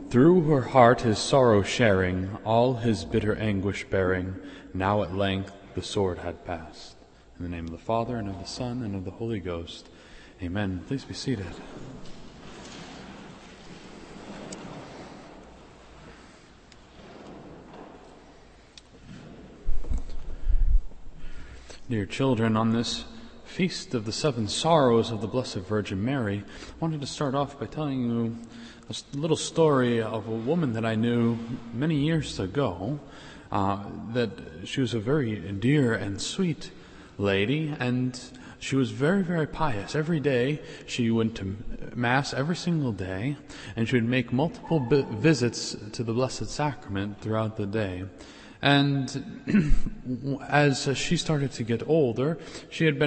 Through her heart his sorrow sharing, all his bitter anguish bearing, now at length the sword had passed. In the name of the Father, and of the Son, and of the Holy Ghost. Amen. Please be seated. Dear children, on this Feast of the Seven Sorrows of the Blessed Virgin Mary, I wanted to start off by telling you a little story of a woman that I knew many years ago, that she was a very dear and sweet lady, and she was very, very pious. Every day she went to Mass every single day, and she would make multiple visits to the Blessed Sacrament throughout the day. And as she started to get older, she had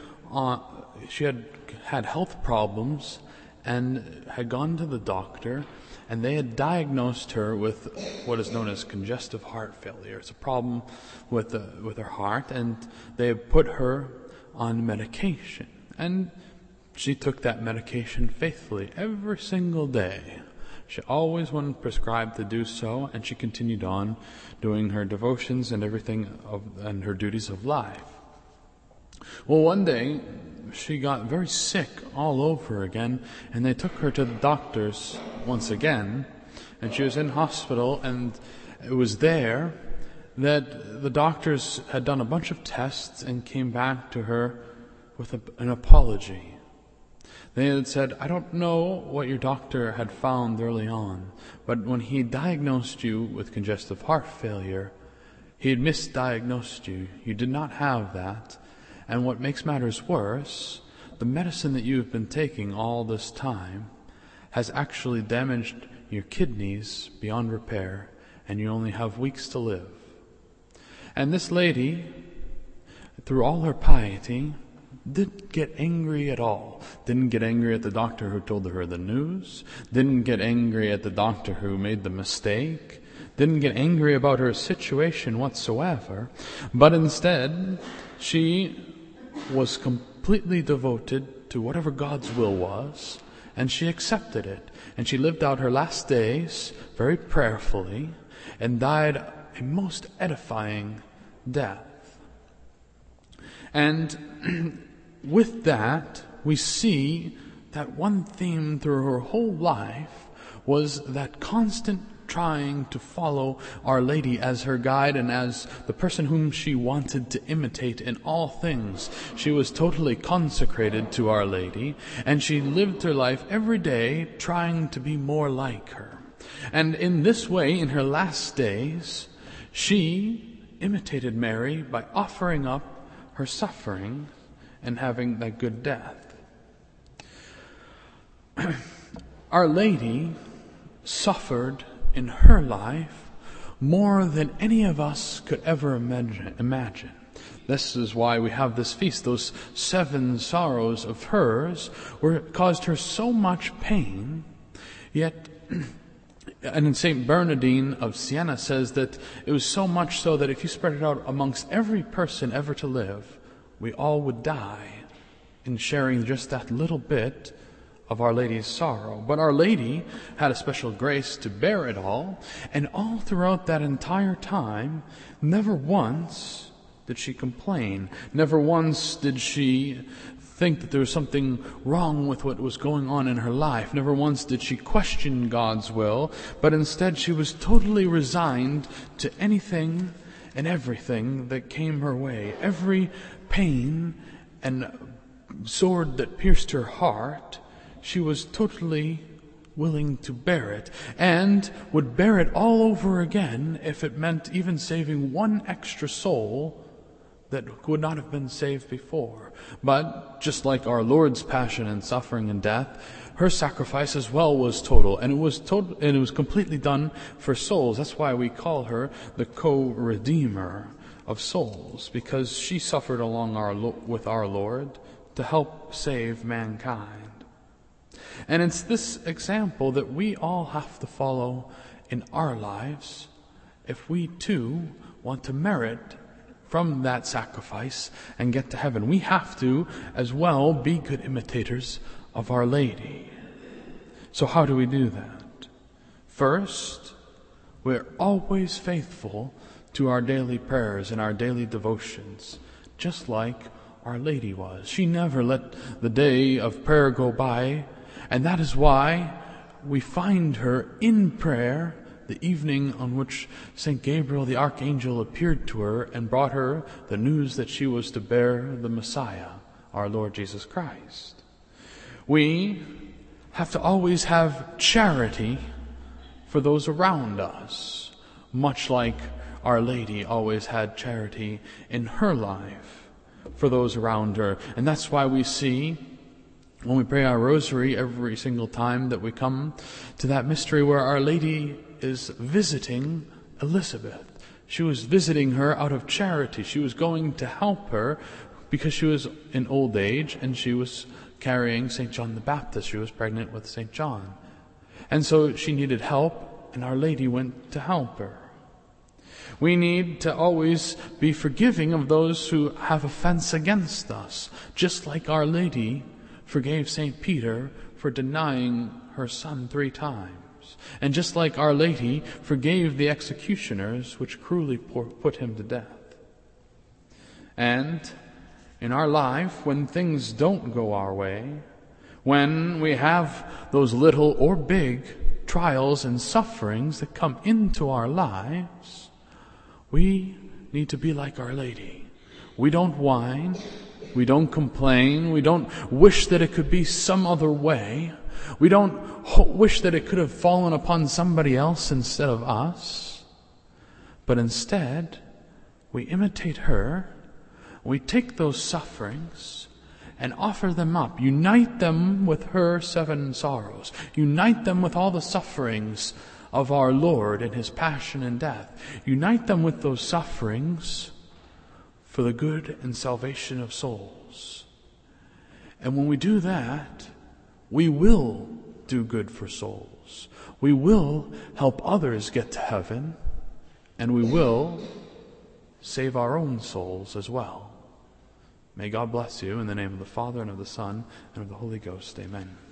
had health problems and had gone to the doctor, and they had diagnosed her with what is known as congestive heart failure. It's a problem with her heart, and they had put her on medication. And she took that medication faithfully every single day. She always was prescribed to do so, and she continued on doing her devotions and everything and her duties of life. Well, one day she got very sick all over again, and they took her to the doctors once again, and she was in hospital, and it was there that the doctors had done a bunch of tests and came back to her with an apology. They had said, "I don't know what your doctor had found early on, but when he diagnosed you with congestive heart failure, he had misdiagnosed you. You did not have that. And what makes matters worse, the medicine that you have been taking all this time has actually damaged your kidneys beyond repair, and you only have weeks to live." And this lady, through all her piety, didn't get angry at all. Didn't get angry at the doctor who told her the news. Didn't get angry at the doctor who made the mistake. Didn't get angry about her situation whatsoever. But instead, she was completely devoted to whatever God's will was, and she accepted it. And she lived out her last days very prayerfully and died a most edifying death. And with that, we see that one theme through her whole life was that constant trying to follow Our Lady as her guide and as the person whom she wanted to imitate in all things. She was totally consecrated to Our Lady, and she lived her life every day trying to be more like her. And in this way, in her last days, she imitated Mary by offering up her suffering and having that good death. Our Lady suffered in her life more than any of us could ever imagine. This is why we have this feast. Those 7 sorrows of hers caused her so much pain, yet and St. Bernardine of Siena says that it was so much so that if you spread it out amongst every person ever to live, we all would die in sharing just that little bit of Our Lady's sorrow. But Our Lady had a special grace to bear it all, and all throughout that entire time, never once did she complain. Never once did she think that there was something wrong with what was going on in her life. Never once did she question God's will, but instead she was totally resigned to anything and everything that came her way. Every pain and sword that pierced her heart, she was totally willing to bear it, and would bear it all over again if it meant even saving one extra soul that would not have been saved before. But just like our Lord's passion and suffering and death, her sacrifice as well was total, and it was completely done for souls. That's why we call her the co-redeemer of souls, because she suffered along with our Lord to help save mankind. And it's this example that we all have to follow in our lives if we too want to merit from that sacrifice and get to heaven. We have to as well be good imitators of Our Lady. So how do we do that? First, we're always faithful to our daily prayers and our daily devotions, just like Our Lady was. She never let the day of prayer go by, and that is why we find her in prayer the evening on which St. Gabriel the Archangel appeared to her and brought her the news that she was to bear the Messiah, our Lord Jesus Christ. We have to always have charity for those around us, much like Our Lady always had charity in her life for those around her. And that's why we see, when we pray our rosary every single time that we come to that mystery where Our Lady is visiting Elizabeth. She was visiting her out of charity. She was going to help her because she was in old age and she was carrying St. John the Baptist. She was pregnant with St. John. And so she needed help, and Our Lady went to help her. We need to always be forgiving of those who have offense against us, just like Our Lady forgave St. Peter for denying her son 3 times. And just like Our Lady forgave the executioners which cruelly put him to death. And in our life, when things don't go our way, when we have those little or big trials and sufferings that come into our lives, we need to be like Our Lady. We don't whine, we don't complain, we don't wish that it could be some other way. We don't wish that it could have fallen upon somebody else instead of us. But instead, we imitate her. We take those sufferings and offer them up. Unite them with her 7 sorrows. Unite them with all the sufferings of our Lord in his passion and death. Unite them with those sufferings for the good and salvation of souls. And when we do that, we will do good for souls. We will help others get to heaven, and we will save our own souls as well. May God bless you in the name of the Father, and of the Son, and of the Holy Ghost. Amen.